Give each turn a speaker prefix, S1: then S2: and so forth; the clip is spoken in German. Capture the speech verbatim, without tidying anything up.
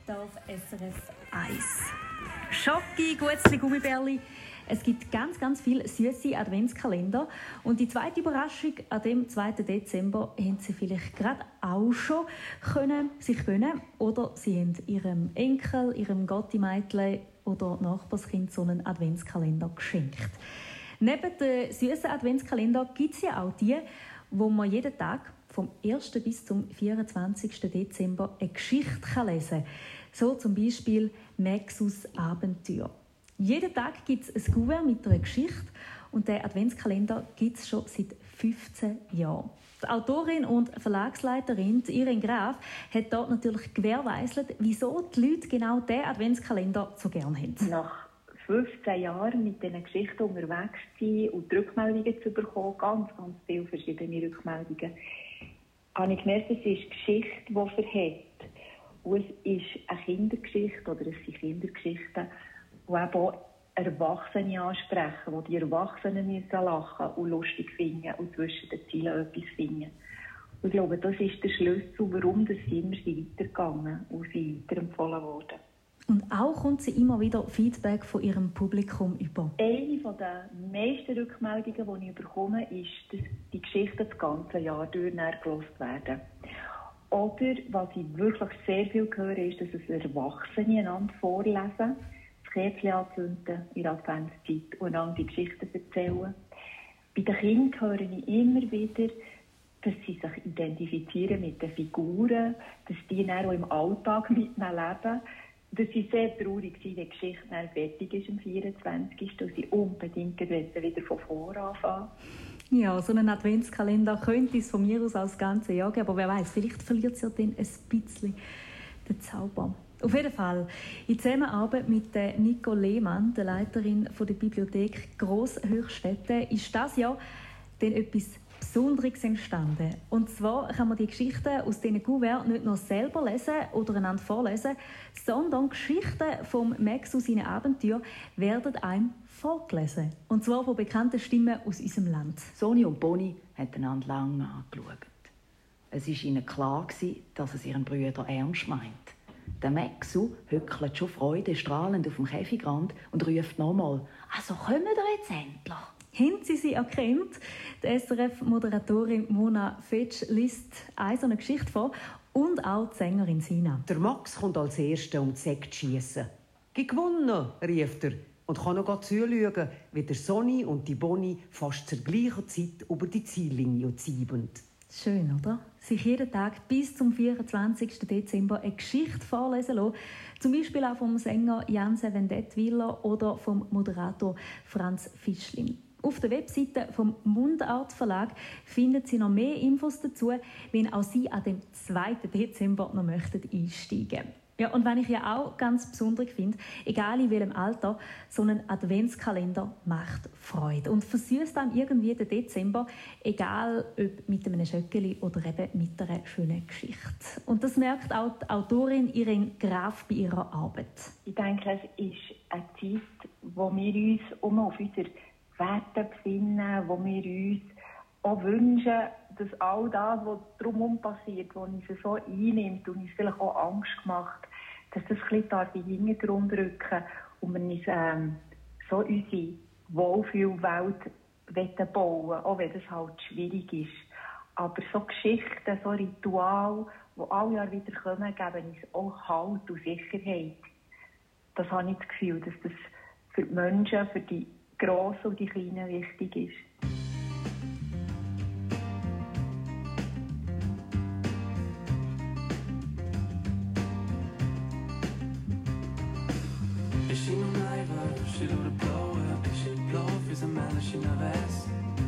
S1: hier auf S R F eins. Schoki, Guetzli, Gummibärli. Es gibt ganz, ganz viele süße Adventskalender. Und die zweite Überraschung an dem zweiten Dezember haben Sie vielleicht gerade auch schon können sich gönnen. Oder Sie haben Ihrem Enkel, Ihrem Gotti-Mädchen oder Nachbarskind so einen Adventskalender geschenkt. Neben den süßen Adventskalender gibt es ja auch die, wo man jeden Tag vom ersten bis zum vierundzwanzigsten Dezember eine Geschichte lesen kann. So zum Beispiel Maxus Abenteuer. Jeden Tag gibt es ein Kuvert mit einer Geschichte und den Adventskalender gibt es schon seit fünfzehn Jahren. Die Autorin und Verlagsleiterin Irene Graf hat dort natürlich gewährleistet, wieso die Leute genau diesen Adventskalender so gerne haben.
S2: Nach fünfzehn Jahren mit diesen Geschichten unterwegs zu sein und die Rückmeldungen zu bekommen, ganz, ganz viele verschiedene Rückmeldungen, habe ich gemerkt, es ist eine Geschichte, die verhält. Und es ist eine Kindergeschichte oder es sind Kindergeschichten, die eben auch Erwachsene ansprechen, wo die Erwachsenen müssen lachen und lustig finden und zwischen den Zielen etwas finden. Und ich glaube, das ist der Schlüssel, warum das immer weitergegangen und sie weiterempfohlen wurden.
S1: Und auch kommt sie immer wieder Feedback von ihrem Publikum über.
S2: Eine der meisten Rückmeldungen, die ich bekomme, ist, dass die Geschichten das ganze Jahr durch gehört werden. Oder, was ich wirklich sehr viel höre, ist, dass es Erwachsene einander vorlesen, das Kerzchen anzünden in der Adventszeit und einander die Geschichten erzählen. Bei den Kindern höre ich immer wieder, dass sie sich identifizieren mit den Figuren, dass die dann auch im Alltag mit ihnen leben. Dass sie sehr traurig sind, wenn die Geschichte dann fertig ist am vierundzwanzigsten und sie unbedingt wieder von vorne anfangen.
S1: Ja, so einen Adventskalender könnte es von mir aus auch das ganze Jahr geben, aber wer weiß, vielleicht verliert es ja dann ein bisschen den Zauber. Auf jeden Fall, in Zusammenarbeit mit Nicole Lehmann, der Leiterin der Bibliothek Grosshöchstädte, ist das Jahr dann etwas Besonderes entstanden. Und zwar kann man die Geschichten aus diesen Kuverts nicht nur selber lesen oder einander vorlesen, sondern Geschichten vom Max aus seinen Abenteuern werden einem vorgelesen. Und zwar von bekannten Stimmen aus unserem Land.
S3: Sonny und Bonnie haben einander lange angeschaut. Es war ihnen klar, dass es ihren Brüder ernst meint. Der Maxu hückelt schon freudestrahlend auf dem Käfigrand und ruft nochmal: «Also kommen wir jetzt endlich!»
S1: Haben Sie sie erkannt? Die S R F-Moderatorin Mona Fetsch liest eine so eine Geschichte vor und auch die Sängerin Sina.
S4: Der Max kommt als Erster um die Sekt schiessen. «Gewonnen!» rief er und kann noch zuschauen, wie der Sonny und die Bonnie fast zur gleichen Zeit über die Ziellinie ziehen.
S1: Schön, oder? Sich jeden Tag bis zum vierundzwanzigsten Dezember eine Geschichte vorlesen lassen. Zum Beispiel auch vom Sänger Janse Vendettwiller oder vom Moderator Franz Fischlin. Auf der Webseite vom Mundart Verlag finden Sie noch mehr Infos dazu, wenn auch Sie an dem zweiten Dezember noch möchten einsteigen. Ja, und wenn ich ja auch ganz besonders finde, egal in welchem Alter, so ein Adventskalender macht Freude und versüßt dann irgendwie den Dezember, egal ob mit einem Schöckeli oder eben mit einer schönen Geschichte. Und das merkt auch die Autorin Irene Graf bei ihrer Arbeit.
S2: Ich denke, es ist eine Zeit, wo wir uns um auf unsere Werte besinnen, wo wir uns auch wünschen, dass all das, was drumherum passiert, was uns so einnimmt und uns vielleicht auch Angst macht, dass das ein bisschen in den Hintergrund rücken und wir uns ähm, so unsere Wohlfühlwelt bauen, auch wenn das halt schwierig ist. Aber so Geschichten, so Rituale, die alle Jahre wieder kommen, geben uns auch Halt und Sicherheit. Das habe ich das Gefühl, dass das für die Menschen, für die Grossen und die Kleinen wichtig ist.
S5: Is she nog naiver? She doet het blauwe. Is she blauw? Is een man, is she nervös?